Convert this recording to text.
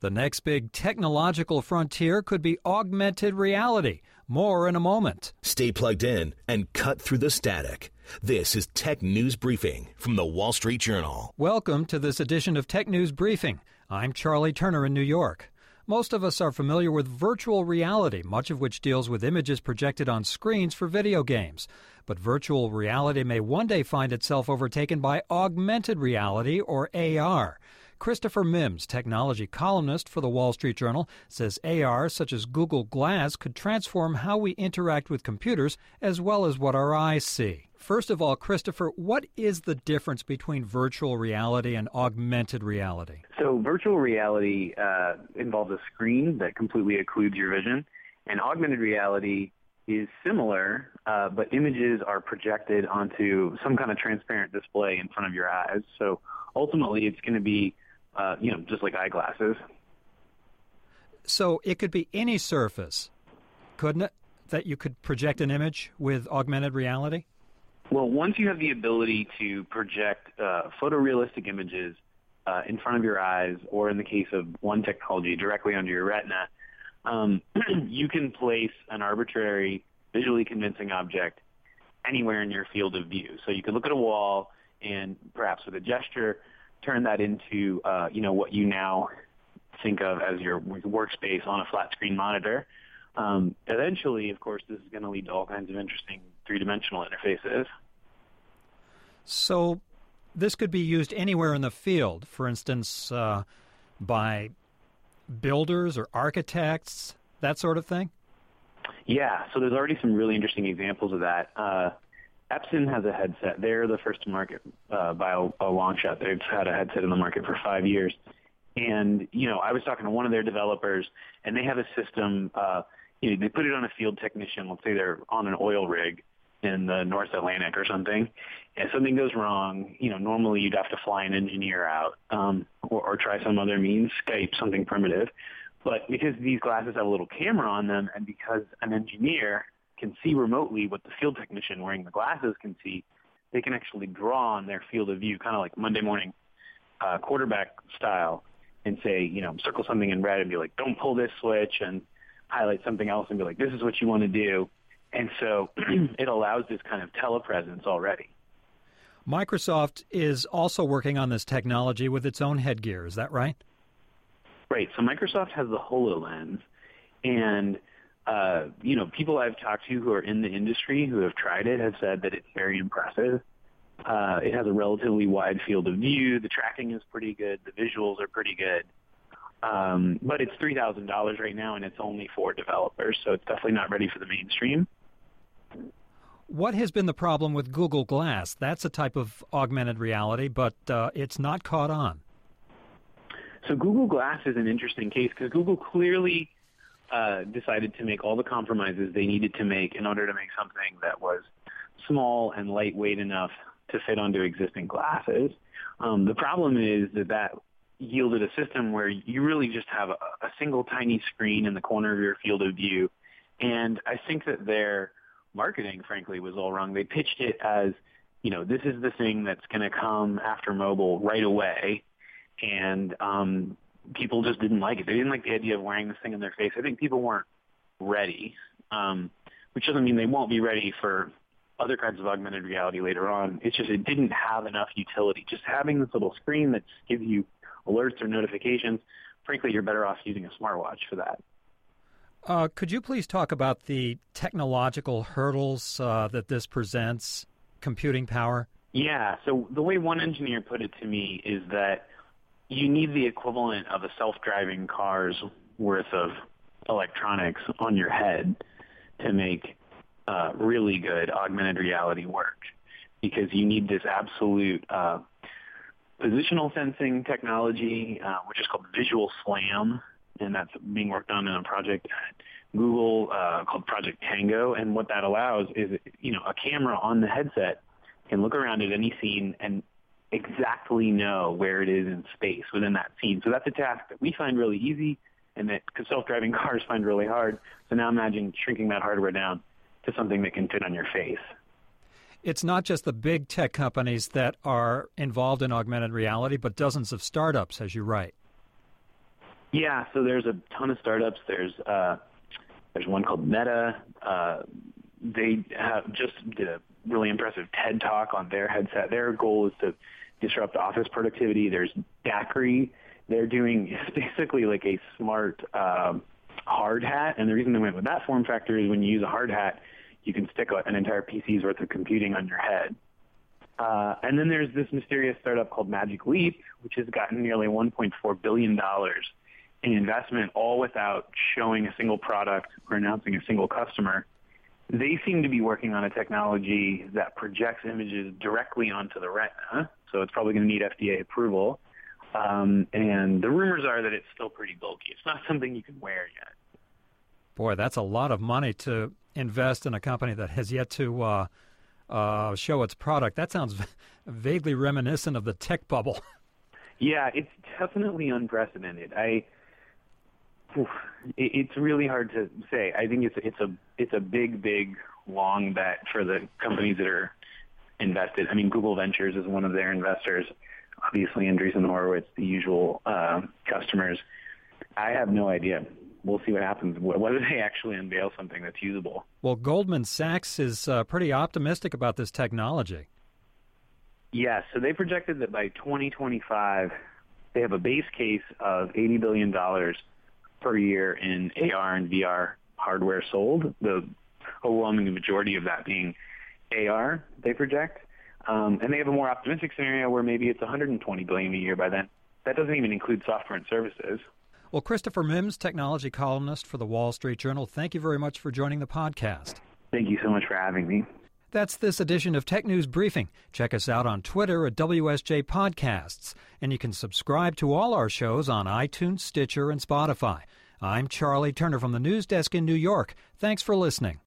The next big technological frontier could be augmented reality. More in a moment. Stay plugged in and cut through the static. This is Tech News Briefing from the Wall Street Journal. Welcome to this edition of Tech News Briefing. I'm Charlie Turner in New York. Most of us are familiar with virtual reality, much of which deals with images projected on screens for video games. But virtual reality may one day find itself overtaken by augmented reality, or AR. Christopher Mims, technology columnist for the Wall Street Journal, says AR, such as Google Glass, could transform how we interact with computers as well as what our eyes see. First of all, Christopher, what is the difference between virtual reality and augmented reality? So virtual reality involves a screen that completely occludes your vision, and augmented reality is similar, but images are projected onto some kind of transparent display in front of your eyes. So ultimately, it's going to be just like eyeglasses. So it could be any surface, couldn't it, that you could project an image with augmented reality? Well, once you have the ability to project photorealistic images in front of your eyes, or in the case of one technology, directly under your retina, you can place an arbitrary, visually convincing object anywhere in your field of view. So you could look at a wall and perhaps with a gesture turn that into, what you now think of as your workspace on a flat screen monitor. Eventually, of course, this is going to lead to all kinds of interesting three-dimensional interfaces. So this could be used anywhere in the field, for instance, by builders or architects, that sort of thing? Yeah, so there's already some really interesting examples of that. Epson has a headset. They're the first to market by a long shot. They've had a headset in the market for 5 years. And, I was talking to one of their developers, and they have a system, they put it on a field technician. Let's say they're on an oil rig in the North Atlantic or something, and something goes wrong. Normally you'd have to fly an engineer out or try some other means, Skype, something primitive. But because these glasses have a little camera on them, and because an engineer can see remotely what the field technician wearing the glasses can see, they can actually draw on their field of view, kind of like Monday morning quarterback style, and say, circle something in red and be like, don't pull this switch, and highlight something else and be like, this is what you want to do. And so it allows this kind of telepresence already. Microsoft is also working on this technology with its own headgear. Is that right? Right. So Microsoft has the HoloLens, and people I've talked to who are in the industry who have tried it have said that it's very impressive. It has a relatively wide field of view. The tracking is pretty good. The visuals are pretty good. But it's $3,000 right now, and it's only for developers, so it's definitely not ready for the mainstream. What has been the problem with Google Glass? That's a type of augmented reality, but it's not caught on. So Google Glass is an interesting case because Google clearly decided to make all the compromises they needed to make in order to make something that was small and lightweight enough to fit onto existing glasses. The problem is that yielded a system where you really just have a single tiny screen in the corner of your field of view. And I think that their marketing, frankly, was all wrong. They pitched it as, this is the thing that's going to come after mobile right away. And people just didn't like it. They didn't like the idea of wearing this thing in their face. I think people weren't ready, which doesn't mean they won't be ready for other kinds of augmented reality later on. It's just it didn't have enough utility. Just having this little screen that gives you alerts or notifications, frankly, you're better off using a smartwatch for that. Could you please talk about the technological hurdles that this presents, computing power? Yeah, so the way one engineer put it to me is that you need the equivalent of a self-driving car's worth of electronics on your head to make really good augmented reality work, because you need this absolute positional sensing technology, which is called Visual SLAM, and that's being worked on in a project at Google called Project Tango. And what that allows is, a camera on the headset can look around at any scene and exactly know where it is in space within that scene. So that's a task that we find really easy and that self-driving cars find really hard. So now imagine shrinking that hardware down to something that can fit on your face. It's not just the big tech companies that are involved in augmented reality, but dozens of startups, as you write. Yeah, so there's a ton of startups. There's one called Meta. They just did a really impressive TED Talk on their headset. Their goal is to disrupt office productivity. There's Dacry. They're doing basically like a smart hard hat, and the reason they went with that form factor is when you use a hard hat, you can stick an entire PC's worth of computing on your head. And then there's this mysterious startup called Magic Leap, which has gotten nearly $1.4 billion in investment, all without showing a single product or announcing a single customer. They seem to be working on a technology that projects images directly onto the retina, so it's probably going to need FDA approval. And the rumors are that it's still pretty bulky. It's not something you can wear yet. Boy, that's a lot of money to invest in a company that has yet to show its product. That sounds vaguely reminiscent of the tech bubble. Yeah, it's definitely unprecedented. It's really hard to say. I think it's a big, long bet for the companies that are invested. I mean, Google Ventures is one of their investors. Obviously, Andreessen Horowitz, the usual customers. I have no idea. We'll see what happens, whether they actually unveil something that's usable. Well, Goldman Sachs is pretty optimistic about this technology. Yeah, so they projected that by 2025, they have a base case of $80 billion per year in AR and VR hardware sold, the overwhelming majority of that being AR, they project. And they have a more optimistic scenario where maybe it's $120 billion a year by then. That doesn't even include software and services. Well, Christopher Mims, technology columnist for the Wall Street Journal, thank you very much for joining the podcast. Thank you so much for having me. That's this edition of Tech News Briefing. Check us out on Twitter at WSJ Podcasts, and you can subscribe to all our shows on iTunes, Stitcher, and Spotify. I'm Charlie Turner from the News Desk in New York. Thanks for listening.